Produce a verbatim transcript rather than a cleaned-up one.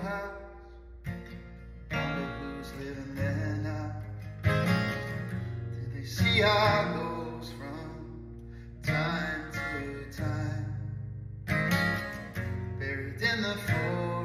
house. Wonder who's living there now. Did they see our goals from time to time? Buried in the forest.